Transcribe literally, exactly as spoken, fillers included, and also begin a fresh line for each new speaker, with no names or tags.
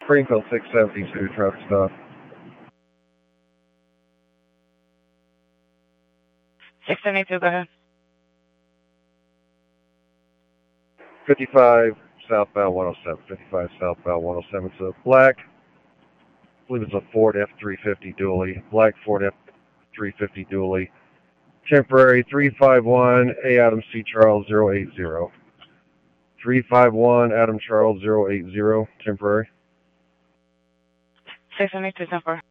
Springfield six seventy-two, traffic stop.
six seventy-two, go ahead.
fifty-five southbound one oh seven. fifty-five southbound one oh seven. It's a black, I believe it's a Ford F three fifty dually. Black Ford F three fifty dually. Temporary three five one A Adam C Charles zero eight zero. three five one Adam Charles zero eight zero. Temporary.
six seventy-two, temporary.